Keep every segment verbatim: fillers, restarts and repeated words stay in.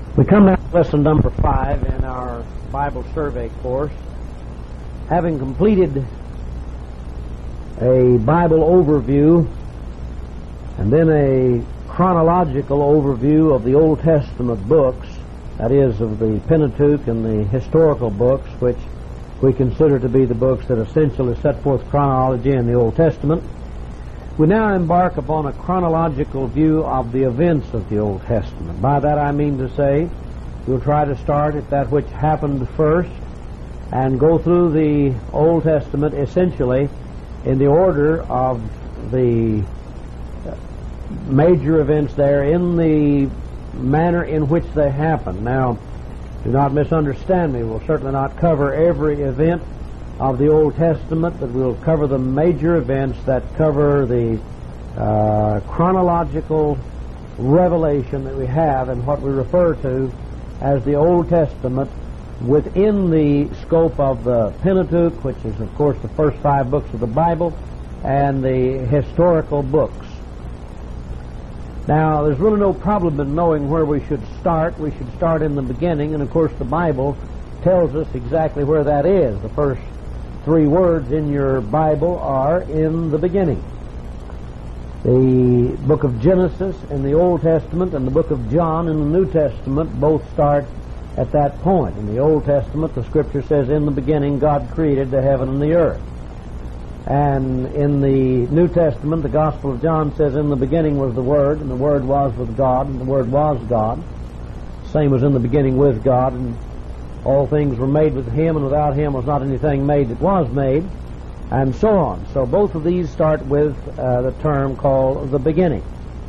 We come now to lesson number five in our Bible survey course. Having completed a Bible overview and then a chronological overview of the Old Testament books, that is, of the Pentateuch and the historical books, which we consider to be the books that essentially set forth chronology in the Old Testament, we now embark upon a chronological view of the events of the Old Testament. By that I mean to say, we'll try to start at that which happened first and go through the Old Testament essentially in the order of the major events there in the manner in which they happened. Now, do not misunderstand me. We'll certainly not cover every event of the Old Testament, but we'll cover the major events that cover the uh, chronological revelation that we have in what we refer to as the Old Testament within the scope of the Pentateuch, which is, of course, the first five books of the Bible, and the historical books. Now, there's really no problem in knowing where we should start. We should start in the beginning, and of course the Bible tells us exactly where that is. The first three words in your Bible are "in the beginning." The book of Genesis in the Old Testament and the book of John in the New Testament both start at that point. In the Old Testament, the Scripture says, "In the beginning God created the heaven and the earth." And in the New Testament, the Gospel of John says, "In the beginning was the Word, and the Word was with God, and the Word was God. Same was in the beginning with God, and all things were made with Him, and without Him was not anything made that was made," and so on. So both of these start with uh, the term called the beginning.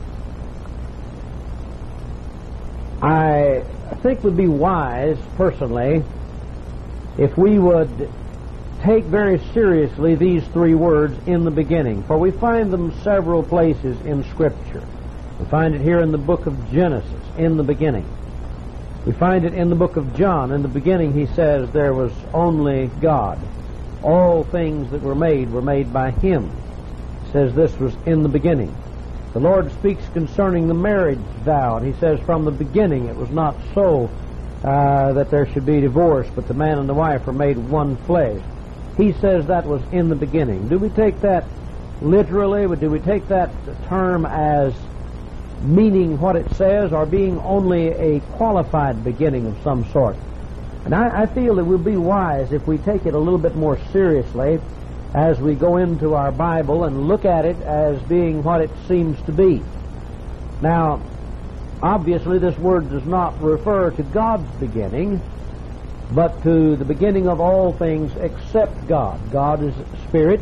I think it would be wise, personally, if we would take very seriously these three words, "in the beginning," for we find them several places in Scripture. We find it here in the book of Genesis, "in the beginning." We find it in the book of John. In the beginning, he says, there was only God. All things that were made were made by Him. He says this was in the beginning. The Lord speaks concerning the marriage vow, and He says, "From the beginning it was not so uh, that there should be divorce, but the man and the wife were made one flesh." He says that was in the beginning. Do we take that literally? Do we take that term as meaning what it says, or being only a qualified beginning of some sort? And I, I feel it would be wise if we take it a little bit more seriously as we go into our Bible and look at it as being what it seems to be. Now, obviously this word does not refer to God's beginning, but to the beginning of all things except God. God is Spirit,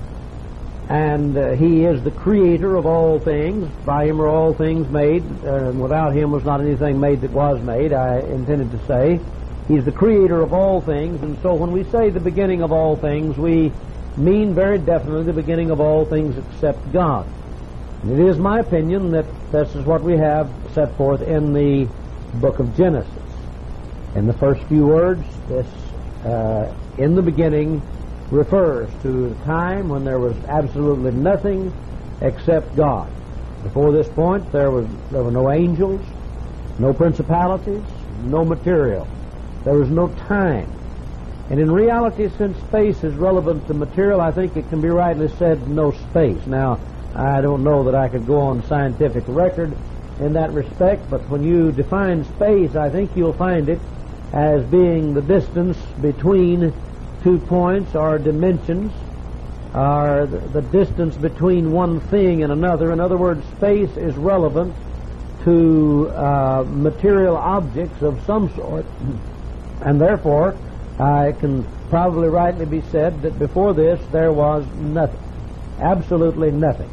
and uh, He is the creator of all things. By Him are all things made, uh, and without Him was not anything made that was made, I intended to say. He's the creator of all things, and so when we say the beginning of all things, we mean very definitely the beginning of all things except God. And it is my opinion that this is what we have set forth in the book of Genesis. In the first few words, this uh, "in the beginning" refers to the time when there was absolutely nothing except God. Before this point, there was there were no angels, no principalities, no material. There was no time. And in reality, since space is relevant to material, I think it can be rightly said no space. Now, I don't know that I could go on scientific record in that respect, but when you define space, I think you'll find it as being the distance between two points or dimensions, or the, the distance between one thing and another. In other words, space is relevant to uh, material objects of some sort, and therefore uh, it can probably rightly be said that before this there was nothing, absolutely nothing.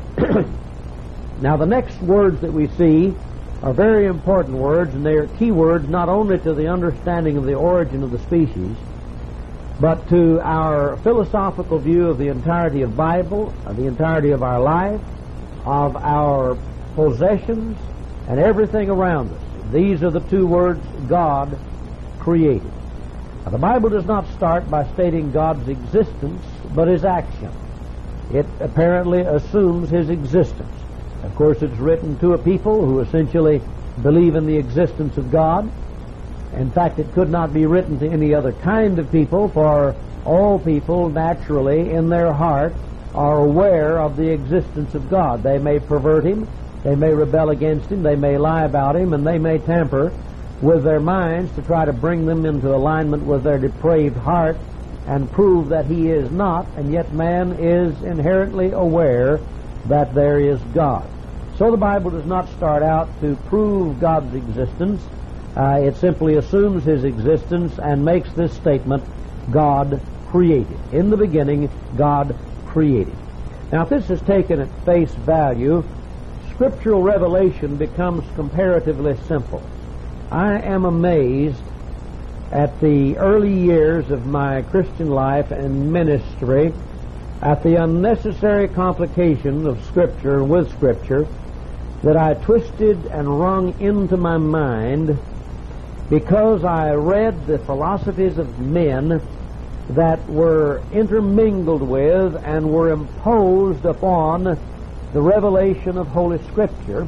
Now, the next words that we see are very important words, and they are key words not only to the understanding of the origin of the species, but to our philosophical view of the entirety of Bible, of the entirety of our life, of our possessions, and everything around us. These are the two words, God created. Now, the Bible does not start by stating God's existence, but His action. It apparently assumes His existence. Of course, it's written to a people who essentially believe in the existence of God. In fact, it could not be written to any other kind of people, for all people naturally in their heart are aware of the existence of God. They may pervert Him, they may rebel against Him, they may lie about Him, and they may tamper with their minds to try to bring them into alignment with their depraved heart and prove that He is not, and yet man is inherently aware that there is God. So the Bible does not start out to prove God's existence. Uh, it simply assumes His existence and makes this statement, God created. In the beginning, God created. Now, if this is taken at face value, scriptural revelation becomes comparatively simple. I am amazed at the early years of my Christian life and ministry at the unnecessary complication of Scripture with Scripture that I twisted and wrung into my mind because I read the philosophies of men that were intermingled with and were imposed upon the revelation of Holy Scripture,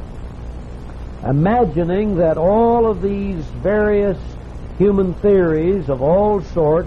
imagining that all of these various human theories of all sorts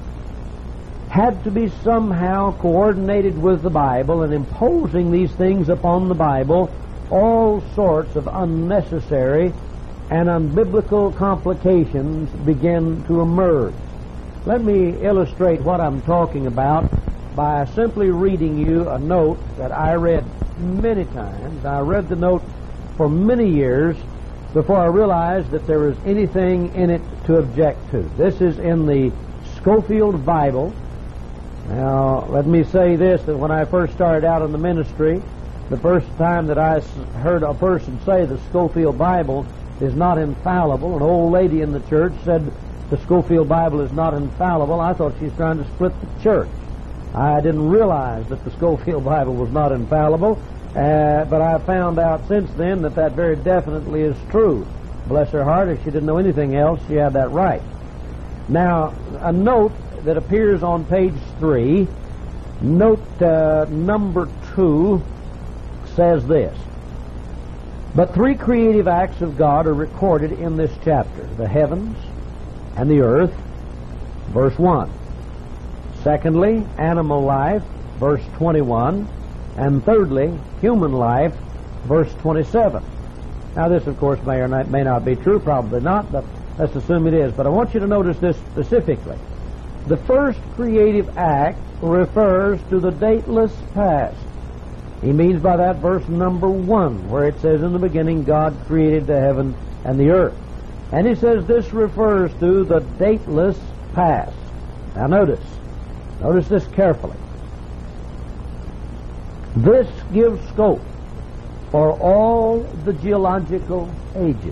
had to be somehow coordinated with the Bible, and imposing these things upon the Bible, all sorts of unnecessary and unbiblical complications begin to emerge. Let me illustrate what I'm talking about by simply reading you a note that I read many times. I read the note for many years before I realized that there was anything in it to object to. This is in the Scofield Bible. Now, let me say this, that when I first started out in the ministry, the first time that I heard a person say the Scofield Bible is not infallible, an old lady in the church said the Scofield Bible is not infallible, I thought she was trying to split the church. I didn't realize that the Scofield Bible was not infallible, uh, but I found out since then that that very definitely is true. Bless her heart, if she didn't know anything else, she had that right. Now, a note that appears on page three, note uh, number two, says this: but three creative acts of God are recorded in this chapter: the heavens and the earth, verse one. Secondly, animal life, verse twenty-one. And thirdly, human life, verse twenty-seven. Now this, of course, may or not, may not be true, probably not, but let's assume it is. But I want you to notice this specifically. The first creative act refers to the dateless past. He means by that verse number one, where it says, in the beginning God created the heaven and the earth. And he says this refers to the dateless past. Now notice, notice this carefully. This gives scope for all the geological ages.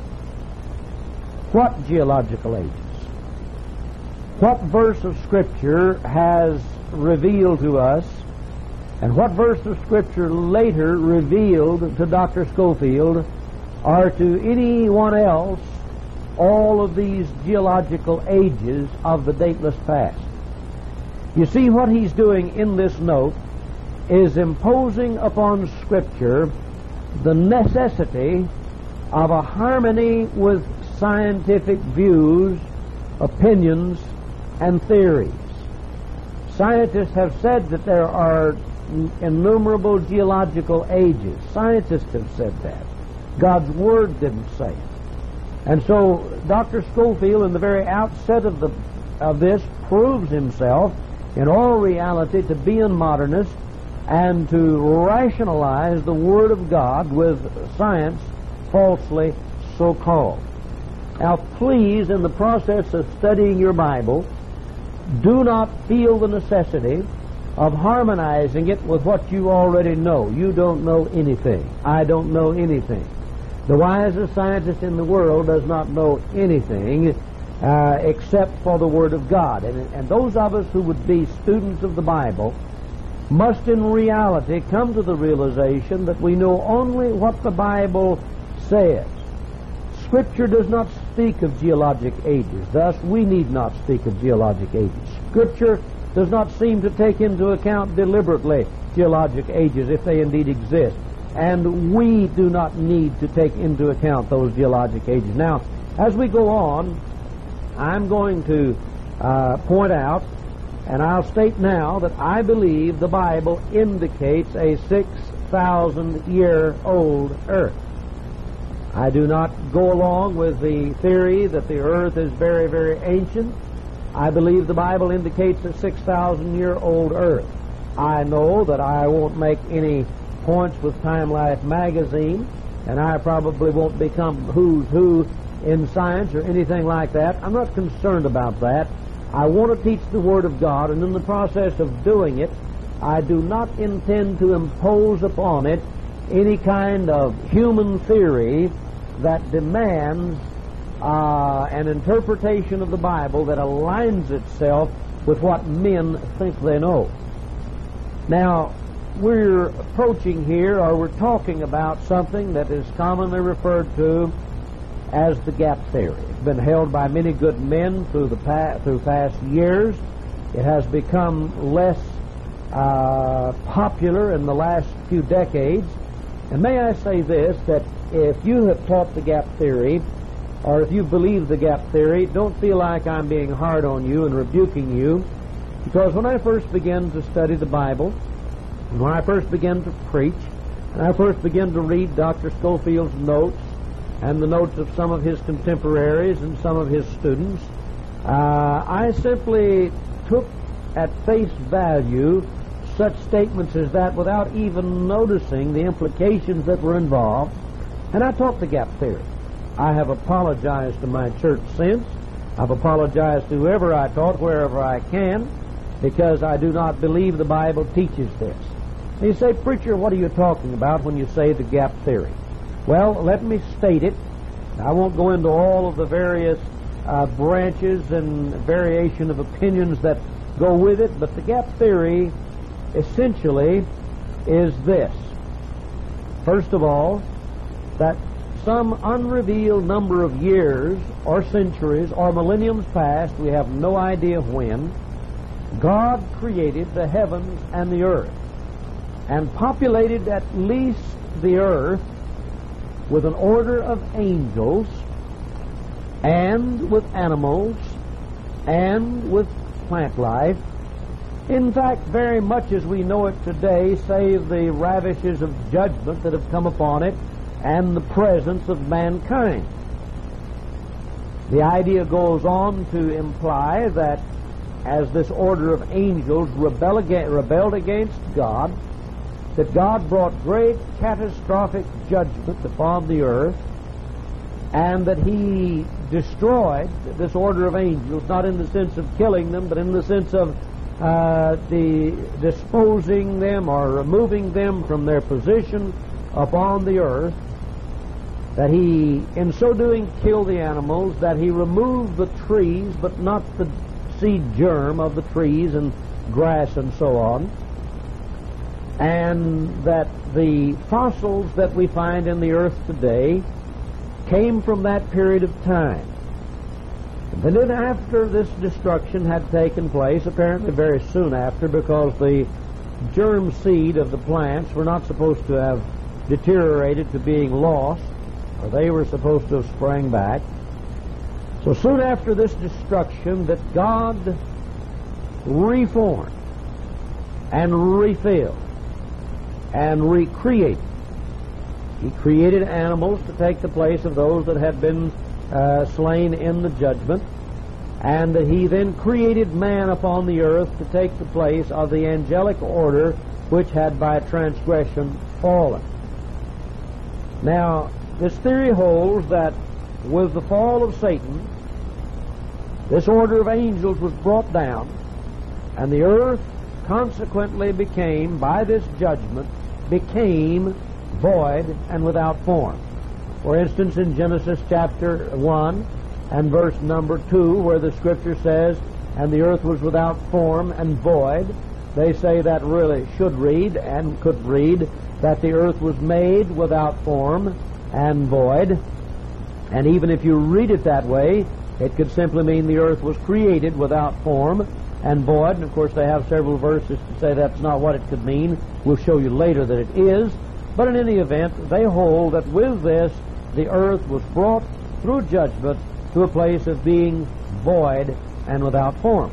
What geological ages? What verse of Scripture has revealed to us, and what verse of Scripture later revealed to Doctor Scofield, or to anyone else, all of these geological ages of the dateless past? You see, what he's doing in this note is imposing upon Scripture the necessity of a harmony with scientific views, opinions, and theories. Scientists have said that there are innumerable geological ages. Scientists have said that. God's Word didn't say it. And so Doctor Scofield, in the very outset of the of this, proves himself in all reality to be a modernist and to rationalize the Word of God with science, falsely so called. Now please, in the process of studying your Bible, do not feel the necessity of harmonizing it with what you already know. You don't know anything. I don't know anything. The wisest scientist in the world does not know anything uh, except for the Word of God. And, and those of us who would be students of the Bible must in reality come to the realization that we know only what the Bible says. Scripture does not speak of geologic ages. Thus, we need not speak of geologic ages. Scripture does not seem to take into account deliberately geologic ages, if they indeed exist. and we do not need to take into account those geologic ages. Now, as we go on, I'm going to uh, point out, and I'll state now, that I believe the Bible indicates a six thousand year old earth. I do not go along with the theory that the earth is very, very ancient. I believe the Bible indicates a six thousand year old earth. I know that I won't make any points with Time Life magazine, and I probably won't become who's who in science or anything like that. I'm not concerned about that. I want to teach the Word of God, and in the process of doing it, I do not intend to impose upon it any kind of human theory that demands uh, an interpretation of the Bible that aligns itself with what men think they know. Now, we're approaching here, or we're talking about something that is commonly referred to as the gap theory. It's been held by many good men through the past, through past years. It has become less uh, popular in the last few decades. And may I say this, that if you have taught the gap theory, or if you believe the gap theory, don't feel like I'm being hard on you and rebuking you, because when I first began to study the Bible, when I first began to preach, and I first began to read Doctor Scofield's notes and the notes of some of his contemporaries and some of his students, uh, I simply took at face value such statements as that without even noticing the implications that were involved, and I taught the gap theory. I have apologized to my church since. I've apologized to whoever I taught, wherever I can, because I do not believe the Bible teaches this. And you say, preacher, what are you talking about when you say the gap theory? Well, let me state it. I won't go into all of the various uh, branches and variation of opinions that go with it, but the gap theory essentially is this. First of all, that some unrevealed number of years or centuries or millenniums past, we have no idea when, God created the heavens and the earth and populated at least the earth with an order of angels and with animals and with plant life. In fact, very much as we know it today, save the ravishes of judgment that have come upon it and the presence of mankind. The idea goes on to imply that as this order of angels rebel against, rebelled against God, that God brought great catastrophic judgment upon the earth, and that He destroyed this order of angels, not in the sense of killing them, but in the sense of uh, the disposing them or removing them from their position upon the earth, that He, in so doing, killed the animals, that He removed the trees, but not the seed germ of the trees and grass and so on, and that the fossils that we find in the earth today came from that period of time. And then after this destruction had taken place, apparently very soon after, because the germ seed of the plants were not supposed to have deteriorated to being lost, or they were supposed to have sprang back. So soon after this destruction, that God reformed and refilled and recreated. He created animals to take the place of those that had been uh, slain in the judgment, and that He then created man upon the earth to take the place of the angelic order which had by transgression fallen. Now, this theory holds that with the fall of Satan, this order of angels was brought down, and the earth consequently became, by this judgment, became void and without form. For instance, in Genesis chapter one and verse number two, where the Scripture says, and the earth was without form and void, they say that really should read and could read that the earth was made without form and void. And even if you read it that way, it could simply mean the earth was created without form and void. And of course they have several verses to say that's not what it could mean. We'll show you later that it is. But in any event, they hold that with this, the earth was brought through judgment to a place of being void and without form.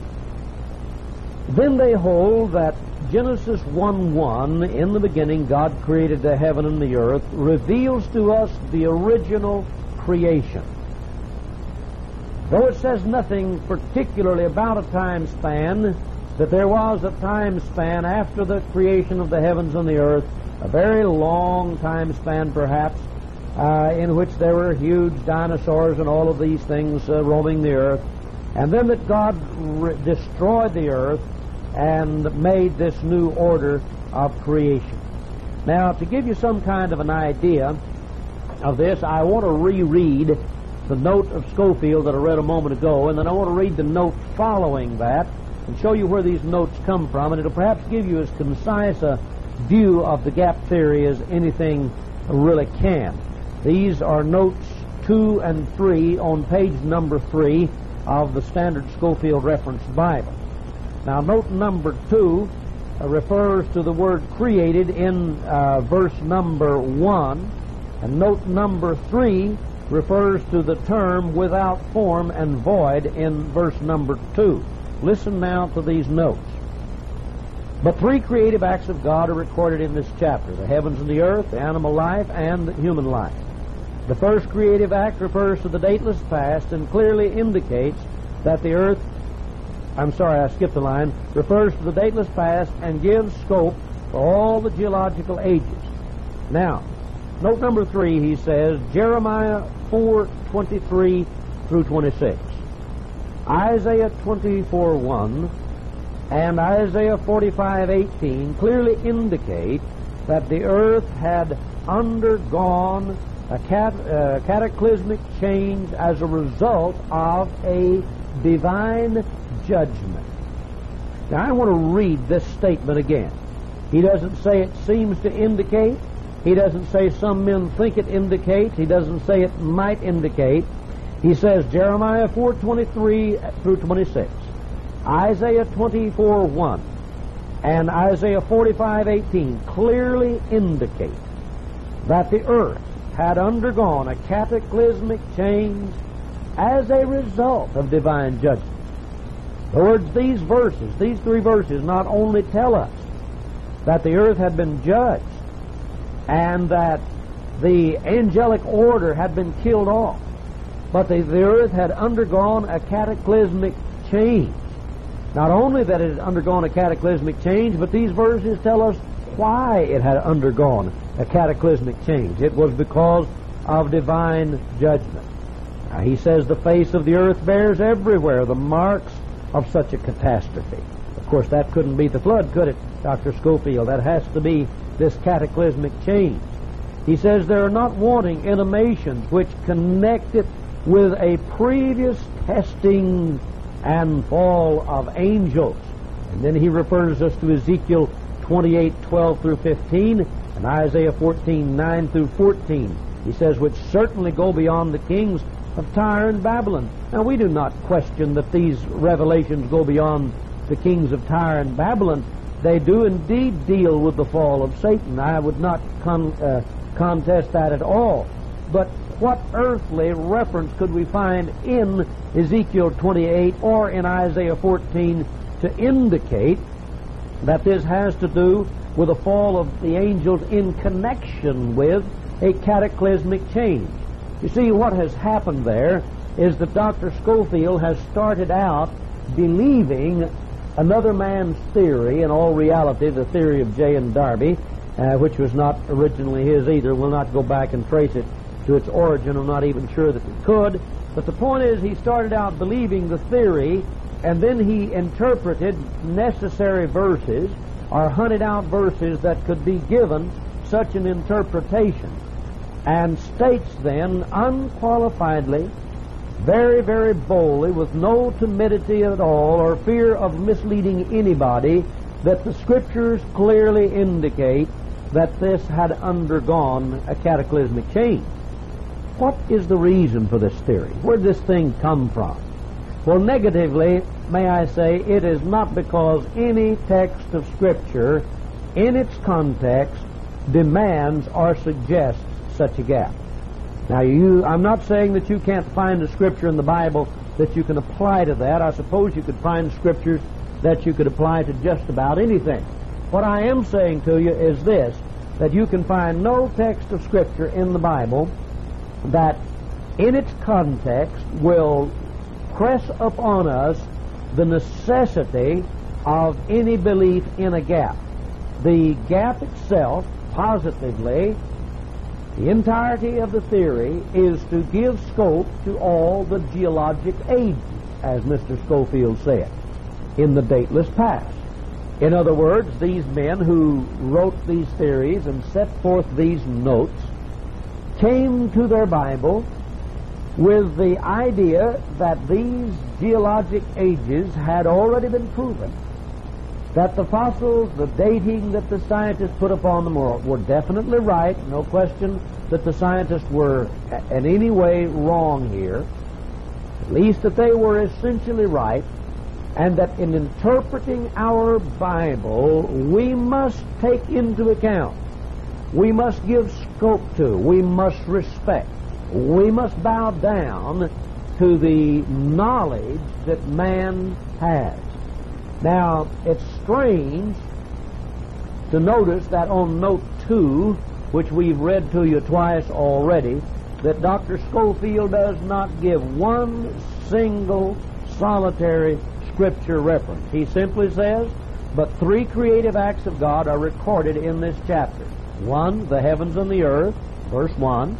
Then they hold that Genesis one one, in the beginning God created the heaven and the earth, reveals to us the original creation. Though it says nothing particularly about a time span, that there was a time span after the creation of the heavens and the earth, a very long time span perhaps, uh, in which there were huge dinosaurs and all of these things uh, roaming the earth, and then that God re- destroyed the earth and made this new order of creation. Now, to give you some kind of an idea of this, I want to reread the note of Scofield that I read a moment ago, and then I want to read the note following that and show you where these notes come from, and it'll perhaps give you as concise a view of the gap theory as anything really can. These are notes two and three on page number three of the Standard Scofield Reference Bible. Now, note number two uh, refers to the word created in uh, verse number one, and note number three refers to the term without form and void in verse number two. Listen now to these notes. But three creative acts of God are recorded in this chapter: the heavens and the earth, the animal life, and the human life. The first creative act refers to the dateless past and clearly indicates that the earth, I'm sorry, I skipped a line, refers to the dateless past and gives scope for all the geological ages. Now, note number three, he says, Jeremiah four twenty-three through twenty-six, Isaiah twenty-four one, and Isaiah forty-five eighteen clearly indicate that the earth had undergone a cat, uh, cataclysmic change as a result of a divine judgment. Now, I want to read this statement again. He doesn't say it seems to indicate. He doesn't say some men think it indicates. He doesn't say it might indicate. He says Jeremiah four twenty-three through twenty-six, Isaiah twenty-four one, and Isaiah forty-five eighteen clearly indicate that the earth had undergone a cataclysmic change as a result of divine judgment. In other words, these verses, these three verses, not only tell us that the earth had been judged and that the angelic order had been killed off, but the, the earth had undergone a cataclysmic change. Not only that it had undergone a cataclysmic change, but these verses tell us why it had undergone a cataclysmic change. It was because of divine judgment. Now, he says the face of the earth bears everywhere the marks of such a catastrophe. Of course, that couldn't be the flood, could it, Doctor Scofield? That has to be this cataclysmic change. He says there are not wanting intimations which connect it with a previous testing and fall of angels. And then he refers us to Ezekiel twenty-eight twelve through fifteen and Isaiah fourteen nine through fourteen. He says, which certainly go beyond the kings of Tyre and Babylon. Now, we do not question that these revelations go beyond the kings of Tyre and Babylon. They do indeed deal with the fall of Satan. I would not con- uh, contest that at all. But what earthly reference could we find in Ezekiel twenty-eight or in Isaiah fourteen to indicate that this has to do with the fall of the angels in connection with a cataclysmic change? You see, what has happened there is that Doctor Scofield has started out believing another man's theory, in all reality the theory of Jay and Darby, uh, which was not originally his either. We'll not go back and trace it to its origin. I'm not even sure that we could. But the point is, he started out believing the theory, and then he interpreted necessary verses, or hunted out verses that could be given such an interpretation, and states then unqualifiedly, very, very boldly, with no timidity at all or fear of misleading anybody, that the Scriptures clearly indicate that this had undergone a cataclysmic change. What is the reason for this theory? Where did this thing come from? Well, negatively, may I say, it is not because any text of Scripture in its context demands or suggests such a gap. Now, you, I'm not saying that you can't find a scripture in the Bible that you can apply to that. I suppose you could find scriptures that you could apply to just about anything. What I am saying to you is this, that you can find no text of Scripture in the Bible that in its context will press upon us the necessity of any belief in a gap. The gap itself, positively, the entirety of the theory is to give scope to all the geologic ages, as Mister Scofield said, in the dateless past. In other words, these men who wrote these theories and set forth these notes came to their Bible with the idea that these geologic ages had already been proven, that the fossils, the dating that the scientists put upon them were, were definitely right, no question that the scientists were in any way wrong here, at least that they were essentially right, and that in interpreting our Bible, we must take into account, we must give scope to, we must respect, we must bow down to the knowledge that man has. Now, it's strange to notice that on note two, which we've read to you twice already, that Doctor Scofield does not give one single solitary Scripture reference. He simply says, but three creative acts of God are recorded in this chapter. One, the heavens and the earth, verse one.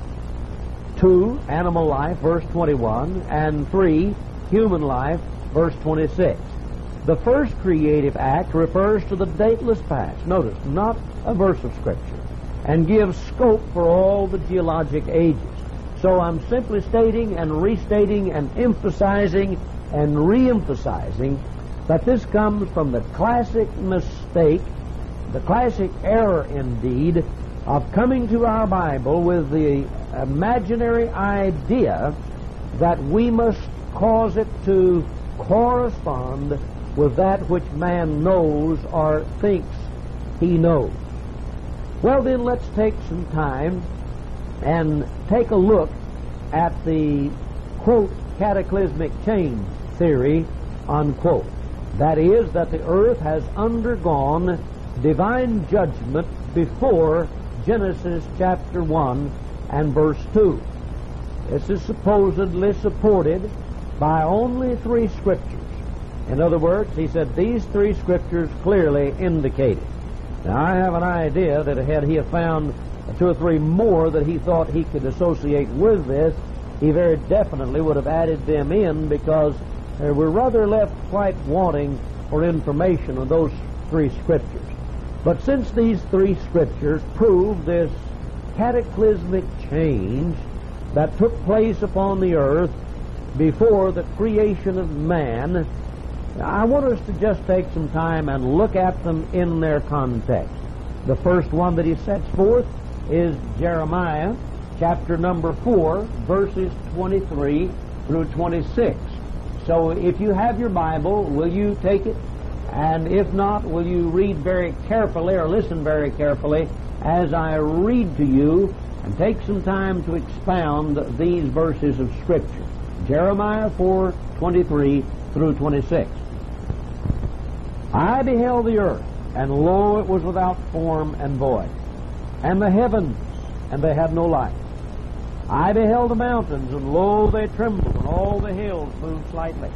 Two, animal life, verse twenty-one. And three, human life, verse twenty-six. The first creative act refers to the dateless past. Notice, not a verse of Scripture, and gives scope for all the geologic ages. So I'm simply stating and restating and emphasizing and re-emphasizing that this comes from the classic mistake, the classic error indeed, of coming to our Bible with the imaginary idea that we must cause it to correspond with that which man knows or thinks he knows. Well, then, let's take some time and take a look at the, quote, cataclysmic change theory, unquote. That is, that the earth has undergone divine judgment before Genesis chapter one and verse two. This is supposedly supported by only three Scriptures. In other words, he said these three Scriptures clearly indicate it. Now, I have an idea that had he found two or three more that he thought he could associate with this, he very definitely would have added them in, because uh, we're rather left quite wanting for information on those three Scriptures. But since these three Scriptures prove this cataclysmic change that took place upon the earth before the creation of man, I want us to just take some time and look at them in their context. The first one that he sets forth is Jeremiah, chapter number four, verses twenty-three through twenty-six. So if you have your Bible, will you take it? And if not, will you read very carefully or listen very carefully as I read to you and take some time to expound these verses of Scripture. Jeremiah four, twenty-three through twenty-six. I beheld the earth, and lo, it was without form and void, and the heavens, and they had no light. I beheld the mountains, and lo, they trembled, and all the hills moved slightly.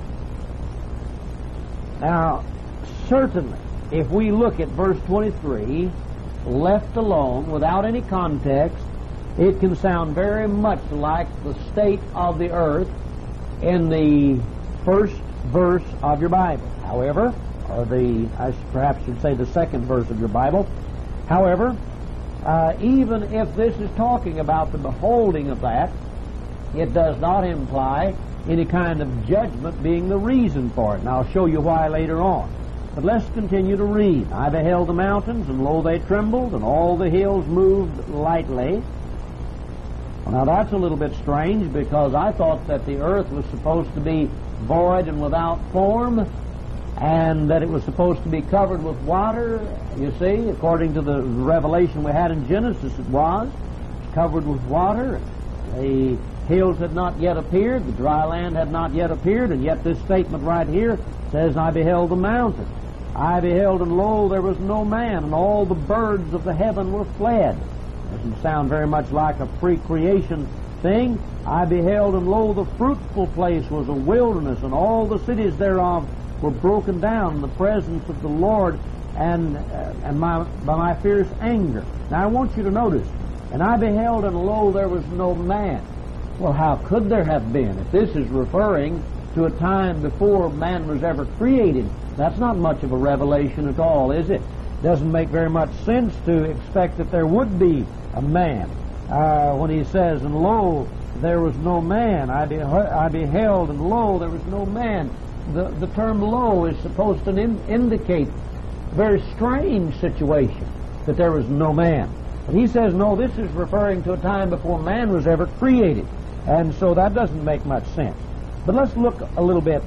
Now, certainly, if we look at verse twenty-three, left alone, without any context, it can sound very much like the state of the earth in the first verse of your Bible. However, or the, I perhaps should say the second verse of your Bible. However, uh, even if this is talking about the beholding of that, it does not imply any kind of judgment being the reason for it. And I'll show you why later on. But let's continue to read. I beheld the mountains, and lo, they trembled, and all the hills moved lightly. Well, now that's a little bit strange, because I thought that the earth was supposed to be void and without form, and that it was supposed to be covered with water. You see, according to the revelation we had in Genesis, it was. It's covered with water. The hills had not yet appeared, the dry land had not yet appeared, and yet this statement right here says, I beheld the mountain. I beheld, and lo, there was no man, and all the birds of the heaven were fled. Doesn't sound very much like a pre-creation thing. I beheld, and lo, the fruitful place was a wilderness, and all the cities thereof were broken down in the presence of the Lord and uh, and my, by my fierce anger. Now I want you to notice, and I beheld, and lo, there was no man. Well, how could there have been? If this is referring to a time before man was ever created, that's not much of a revelation at all, is it? Doesn't make very much sense to expect that there would be a man. Uh, when he says, and lo, there was no man. I, be- I beheld, and lo, there was no man. The, the term lo is supposed to in- indicate a very strange situation, that there was no man. But he says, no, this is referring to a time before man was ever created. And so that doesn't make much sense. But let's look a little bit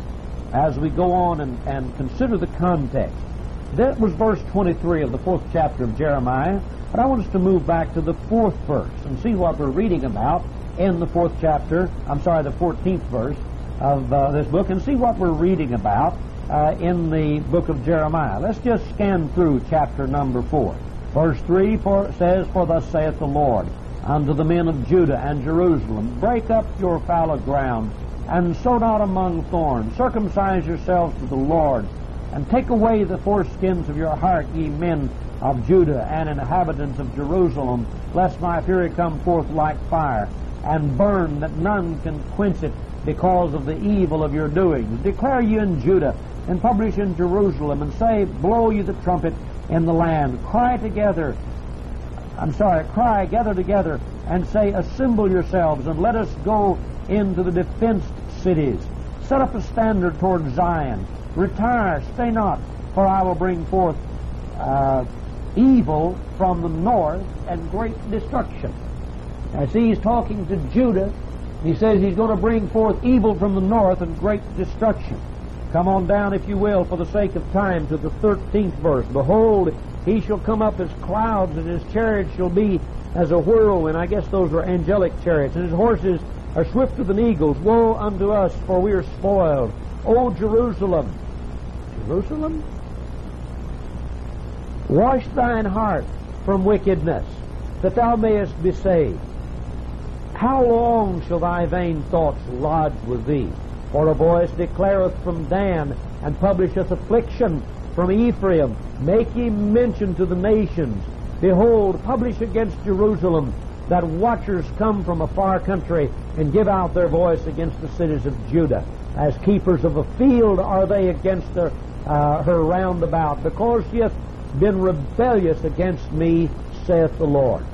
as we go on and, and consider the context. That was verse twenty-three of the fourth chapter of Jeremiah. But I want us to move back to the fourth verse and see what we're reading about in the fourth chapter, I'm sorry, the fourteenth verse of uh, this book, and see what we're reading about uh, in the book of Jeremiah. Let's just scan through chapter number four. Verse three for, says, For thus saith the Lord unto the men of Judah and Jerusalem, Break up your fallow ground, and sow not among thorns. Circumcise yourselves to the Lord, and take away the foreskins of your heart, ye men of Judah and inhabitants of Jerusalem, lest my fury come forth like fire, and burn, that none can quench it, because of the evil of your doings. Declare ye in Judah, and publish in Jerusalem, and say, Blow ye the trumpet in the land. Cry together, I'm sorry, cry, gather together, and say, Assemble yourselves, and let us go into the defenced cities. Set up a standard toward Zion. Retire, stay not, for I will bring forth uh, evil from the north and great destruction. Now see, he's talking to Judah. He says he's going to bring forth evil from the north and great destruction. Come on down, if you will, for the sake of time, to the thirteenth verse. Behold, he shall come up as clouds, and his chariots shall be as a whirlwind. I guess those were angelic chariots. And his horses are swifter than eagles. Woe unto us, for we are spoiled. O Jerusalem, Jerusalem, wash thine heart from wickedness, that thou mayest be saved. How long shall thy vain thoughts lodge with thee? For a voice declareth from Dan, and publisheth affliction from Ephraim. Make ye mention to the nations. Behold, publish against Jerusalem, that watchers come from a far country, and give out their voice against the cities of Judah. As keepers of a field are they against her, uh, her round about, because she hath been rebellious against me, saith the Lord.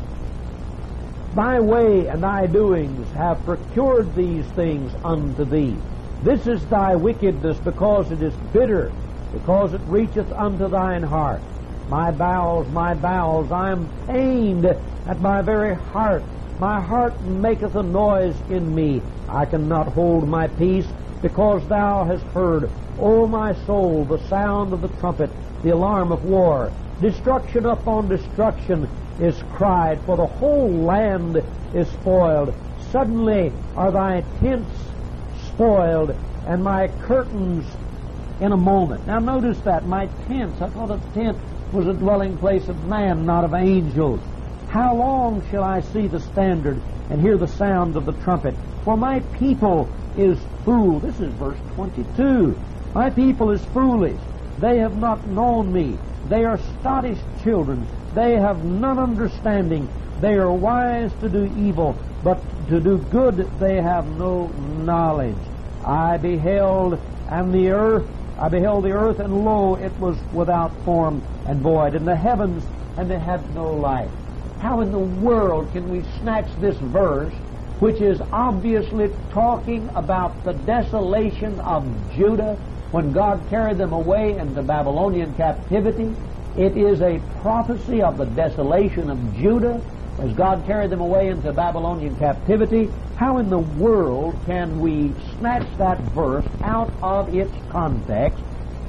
Thy way and thy doings have procured these things unto thee. This is thy wickedness, because it is bitter, because it reacheth unto thine heart. My bowels, my bowels, I am pained at my very heart. My heart maketh a noise in me. I cannot hold my peace, because thou hast heard, O my soul, the sound of the trumpet, the alarm of war. Destruction upon destruction is cried, for the whole land is spoiled. Suddenly are thy tents spoiled, and my curtains in a moment. Now notice that, my tents. I thought a tent was a dwelling place of man, not of angels. How long shall I see the standard and hear the sound of the trumpet? For my people is fool. This is verse twenty-two. My people is foolish. They have not known me. They are sottish children. They have none understanding. They are wise to do evil, but to do good they have no knowledge. I beheld, and the earth, I beheld the earth, and lo, it was without form and void, and the heavens, and it had no light. How in the world can we snatch this verse, which is obviously talking about the desolation of Judah when God carried them away into Babylonian captivity? It is a prophecy of the desolation of Judah as God carried them away into Babylonian captivity. How in the world can we snatch that verse out of its context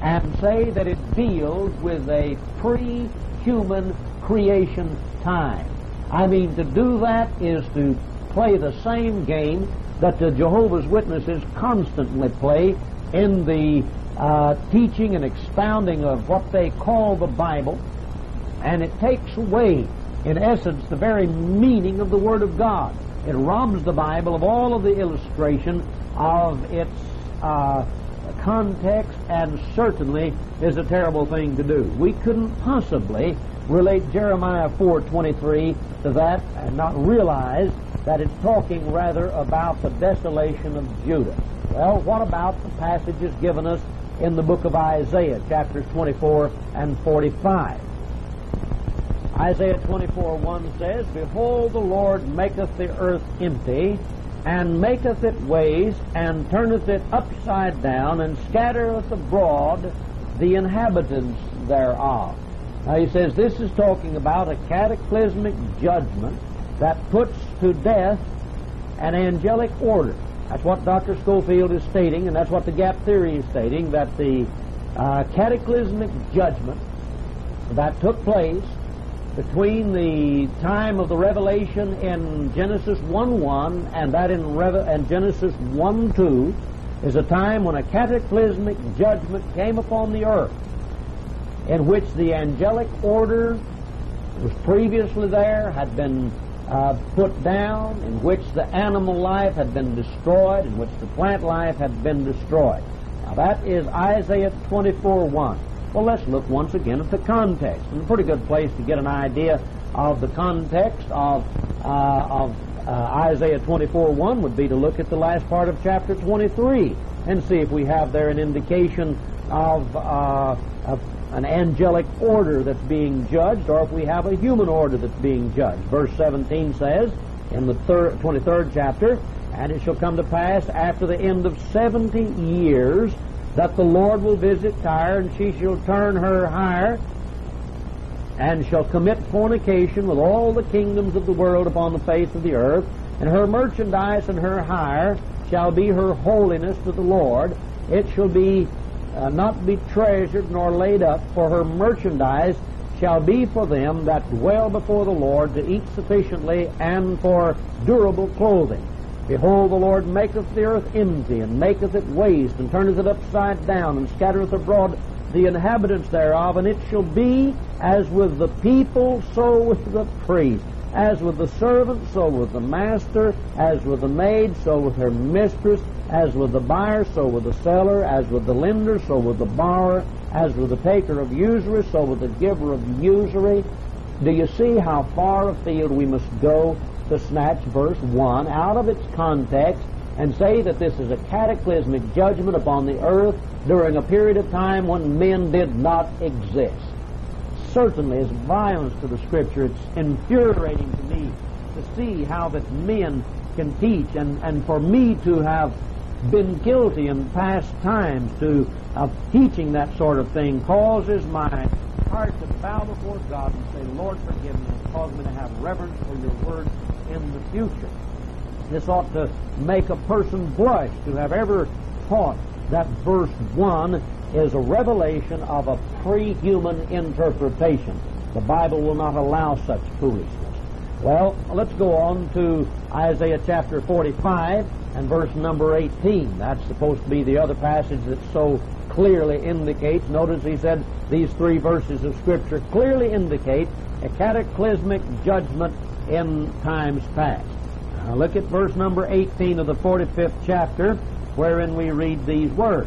and say that it deals with a pre-human creation time. I mean, to do that is to play the same game that the Jehovah's Witnesses constantly play in the uh, teaching and expounding of what they call the Bible, and it takes away, in essence, the very meaning of the Word of God. It robs the Bible of all of the illustration of its uh, context, and certainly is a terrible thing to do. We couldn't possibly relate Jeremiah four twenty-three to that and not realize that it's talking rather about the desolation of Judah. Well, what about the passages given us in the book of Isaiah, chapters twenty-four and forty-five? Isaiah twenty-four one says, Behold, the Lord maketh the earth empty, and maketh it waste, and turneth it upside down, and scattereth abroad the inhabitants thereof. Now he says this is talking about a cataclysmic judgment that puts to death an angelic order. That's what Doctor Schofield is stating, and that's what the gap theory is stating, that the uh, cataclysmic judgment that took place between the time of the revelation in Genesis one one and that in, Reve- in Genesis one two is a time when a cataclysmic judgment came upon the earth, in which the angelic order was previously there, had been uh, put down, in which the animal life had been destroyed, in which the plant life had been destroyed. Now that is Isaiah twenty-four one. Well, let's look once again at the context. And a pretty good place to get an idea of the context of, uh, of uh, Isaiah twenty-four one would be to look at the last part of chapter twenty-three and see if we have there an indication of, uh, of an angelic order that's being judged, or if we have a human order that's being judged. Verse seventeen says in the third, twenty-third chapter, And it shall come to pass after the end of seventy years that the Lord will visit Tyre, and she shall turn her hire, and shall commit fornication with all the kingdoms of the world upon the face of the earth, and her merchandise and her hire shall be her holiness to the Lord. It shall be uh, not be treasured nor laid up, for her merchandise shall be for them that dwell before the Lord, to eat sufficiently, and for durable clothing. Behold, the Lord maketh the earth empty, and maketh it waste, and turneth it upside down, and scattereth abroad the inhabitants thereof. And it shall be as with the people, so with the priest. As with the servant, so with the master. As with the maid, so with her mistress. As with the buyer, so with the seller. As with the lender, so with the borrower. As with the taker of usury, so with the giver of usury. Do you see how far afield we must go to snatch verse one out of its context and say that this is a cataclysmic judgment upon the earth during a period of time when men did not exist? Certainly, it's violence to the Scripture. It's infuriating to me to see how that men can teach, and, and for me to have been guilty in past times to of teaching that sort of thing causes my heart to bow before God and say, Lord, forgive me, and cause me to have reverence for your word in the future. This ought to make a person blush to have ever taught that verse one is a revelation of a pre-human interpretation. The Bible will not allow such foolishness. Well, let's go on to Isaiah chapter forty-five and verse number eighteen. That's supposed to be the other passage that so clearly indicates. Notice he said these three verses of Scripture clearly indicate a cataclysmic judgment in times past. Now look at verse number eighteen of the forty-fifth chapter, wherein we read these words.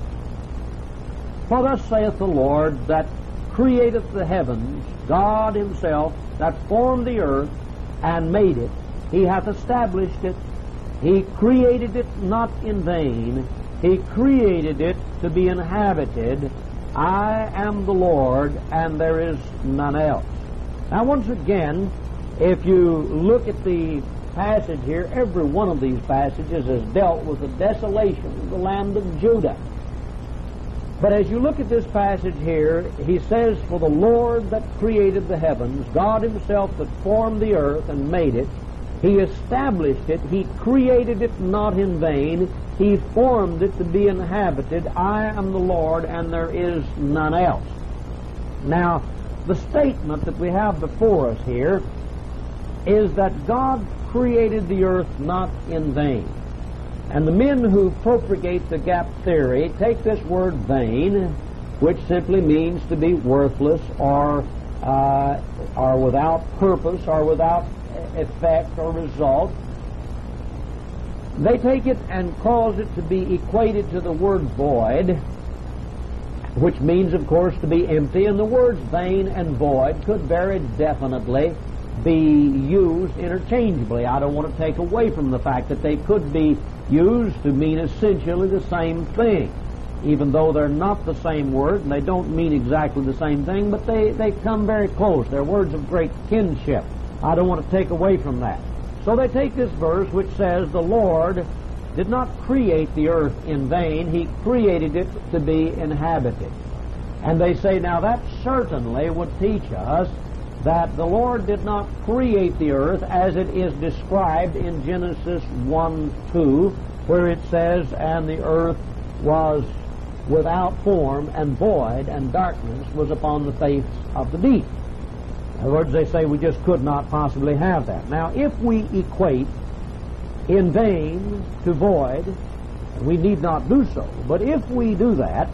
For thus saith the Lord that createth the heavens, God himself, that formed the earth and made it. He hath established it. He created it not in vain. He created it to be inhabited. I am the Lord, and there is none else. Now once again, if you look at the passage here, every one of these passages has dealt with the desolation of the land of Judah. But as you look at this passage here, he says, For the Lord that created the heavens, God himself that formed the earth and made it, He established it. He created it not in vain. He formed it to be inhabited. I am the Lord, and there is none else. Now, the statement that we have before us here is that God created the earth not in vain. And the men who propagate the gap theory take this word vain, which simply means to be worthless or, uh, or without purpose or without effect or result. They take it and cause it to be equated to the word void, which means, of course, to be empty. And the words vain and void could very definitely be used interchangeably. I don't want to take away from the fact that they could be used to mean essentially the same thing, even though they're not the same word and they don't mean exactly the same thing, but they, they come very close. They're words of great kinship. I don't want to take away from that. So they take this verse which says the Lord did not create the earth in vain. He created it to be inhabited. And they say, now that certainly would teach us that the Lord did not create the earth as it is described in Genesis one two, where it says, and the earth was without form and void, and darkness was upon the face of the deep. In other words, they say we just could not possibly have that. Now, if we equate in vain to void, we need not do so. But if we do that,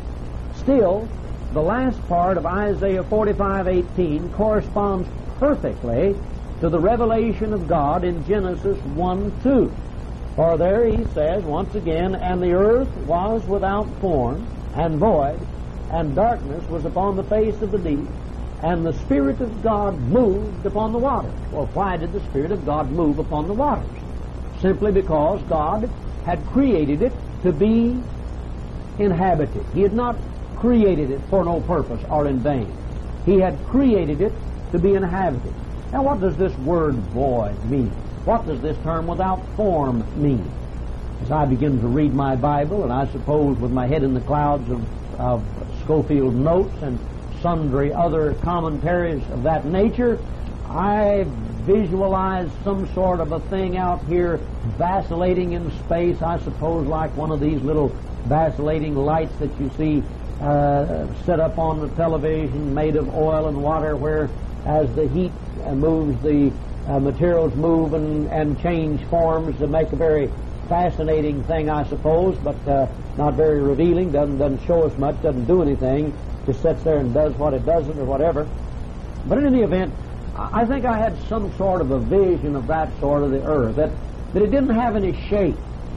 still, the last part of Isaiah forty-five eighteen corresponds perfectly to the revelation of God in Genesis one two. For there he says, once again, and the earth was without form and void, and darkness was upon the face of the deep, and the Spirit of God moved upon the waters. Well, why did the Spirit of God move upon the waters? Simply because God had created it to be inhabited. He had not created it for no purpose or in vain. He had created it to be inhabited. Now, what does this word void mean? What does this term without form mean? As I begin to read my Bible, and I suppose with my head in the clouds of, of Schofield notes and sundry other commentaries of that nature, I visualize some sort of a thing out here vacillating in space, I suppose like one of these little vacillating lights that you see uh, set up on the television, made of oil and water, where as the heat uh, moves, the uh, materials move and, and change forms to make a very fascinating thing, I suppose, but uh, not very revealing, doesn't, doesn't show us much, doesn't do anything, just sits there and does what it doesn't or whatever. But in any event, I think I had some sort of a vision of that sort of the earth, that, that it didn't have any shape,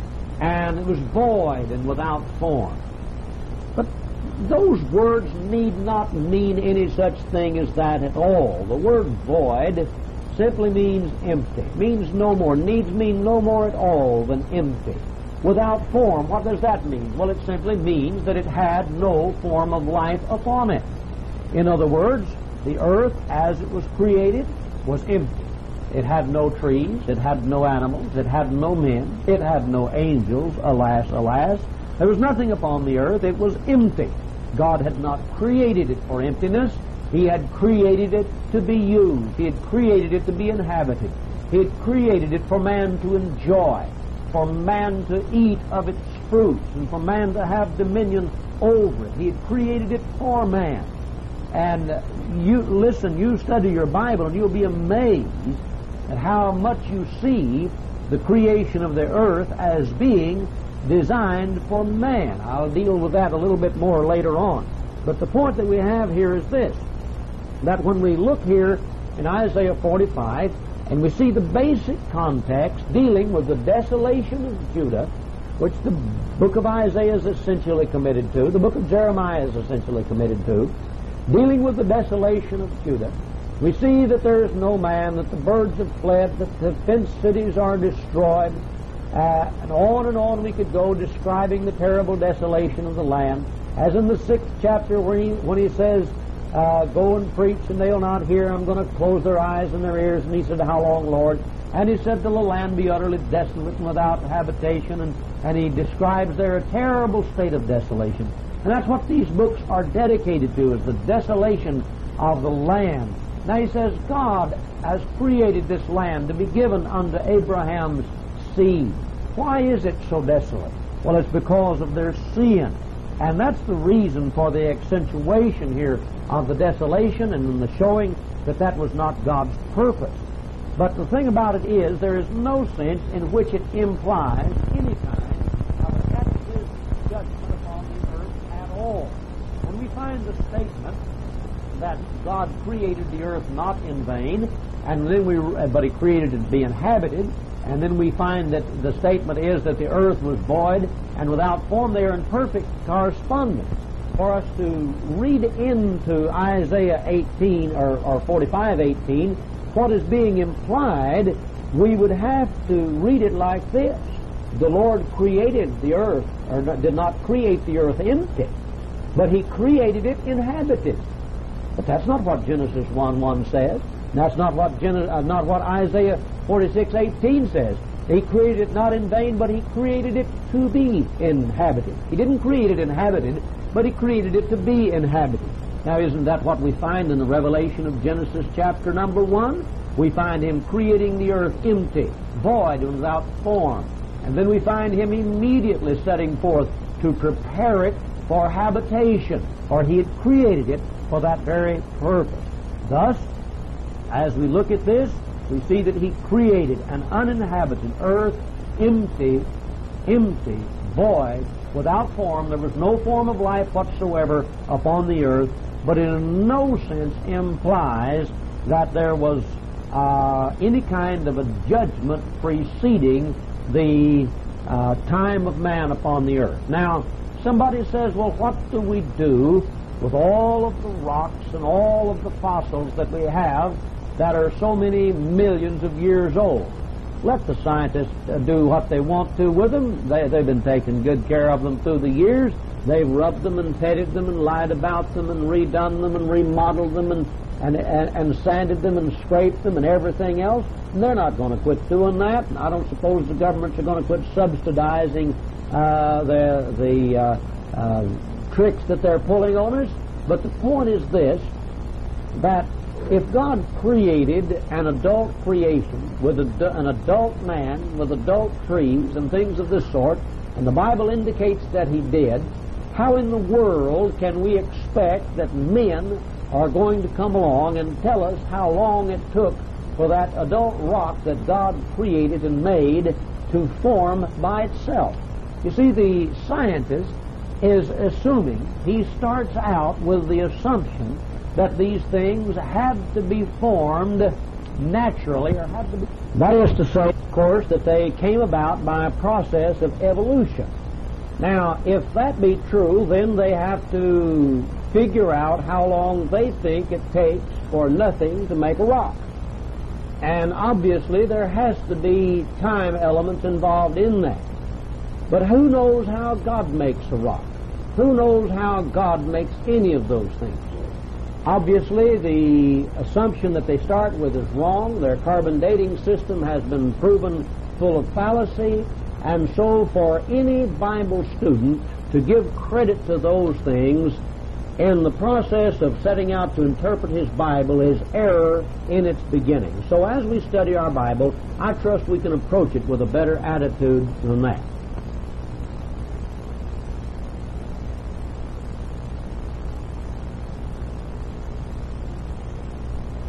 and it was void and without form. But those words need not mean any such thing as that at all. The word void simply means empty, means no more, needs mean no more at all than empty. Without form, what does that mean? Well, it simply means that it had no form of life upon it. In other words, the earth, as it was created, was empty. It had no trees, it had no animals, it had no men, it had no angels, alas, alas. There was nothing upon the earth, it was empty. God had not created it for emptiness. He had created it to be used. He had created it to be inhabited. He had created it for man to enjoy, for man to eat of its fruits, and for man to have dominion over it. He had created it for man. And you listen, you study your Bible, and you'll be amazed at how much you see the creation of the earth as being designed for man. I'll deal with that a little bit more later on. But the point that we have here is this, that when we look here in Isaiah forty-five, and we see the basic context dealing with the desolation of Judah, which the book of Isaiah is essentially committed to, the book of Jeremiah is essentially committed to, dealing with the desolation of Judah, we see that there is no man, that the birds have fled, that the fenced cities are destroyed, uh, and on and on we could go describing the terrible desolation of the land, as in the sixth chapter where he, when he says, uh, go and preach and they'll not hear, I'm going to close their eyes and their ears, and he said, how long, Lord? And he said, till the land be utterly desolate and without habitation, and, and he describes there a terrible state of desolation. And that's what these books are dedicated to, is the desolation of the land Now he says God has created this land to be given unto Abraham's seed. Why is it so desolate? Well, it's because of their sin. And that's the reason for the accentuation here of the desolation and the showing that that was not God's purpose. But the thing about it is, there is no sense in which it implies any kind of a cataclysmic judgment upon the earth at all. When we find the statement that God created the earth not in vain, and then we, but He created it to be inhabited, and then we find that the statement is that the earth was void and without form. They are in perfect correspondence. For us to read into Isaiah eighteen or, or forty-five eighteen what is being implied, we would have to read it like this: the Lord created the earth, or did not create the earth empty, but He created it inhabited. But that's not what Genesis one one says. That's not what Gen- uh, not what Isaiah forty-six eighteen says. He created it not in vain, but He created it to be inhabited. He didn't create it inhabited, but He created it to be inhabited. Now, isn't that what we find in the revelation of Genesis chapter number one? We find Him creating the earth empty, void, and without form. And then we find Him immediately setting forth to prepare it for habitation, for He had created it for that very purpose. Thus, as we look at this, we see that He created an uninhabited earth, empty, empty, void, without form. There was no form of life whatsoever upon the earth, but it in no sense implies that there was uh, any kind of a judgment preceding the uh, time of man upon the earth. Now, somebody says, well, what do we do with all of the rocks and all of the fossils that we have that are so many millions of years old? Let the scientists uh, do what they want to with them. They, they've been taking good care of them through the years. They've rubbed them and petted them and lied about them and redone them and remodeled them and, and, and, and sanded them and scraped them and everything else. And they're not going to quit doing that. And I don't suppose the governments are going to quit subsidizing uh, the, the uh, uh, tricks that they're pulling on us. But the point is this, that if God created an adult creation with a, an adult man, with adult trees and things of this sort, and the Bible indicates that He did, how in the world can we expect that men are going to come along and tell us how long it took for that adult rock that God created and made to form by itself? You see, the scientist is assuming, he starts out with the assumption that these things had to be formed naturally, or had to be... That is to say, of course, that they came about by a process of evolution. Now, if that be true, then they have to figure out how long they think it takes for nothing to make a rock. And obviously, there has to be time elements involved in that. But who knows how God makes a rock? Who knows how God makes any of those things? Obviously, the assumption that they start with is wrong. Their carbon dating system has been proven full of fallacy, and so for any Bible student to give credit to those things in the process of setting out to interpret his Bible is error in its beginning. So as we study our Bible, I trust we can approach it with a better attitude than that.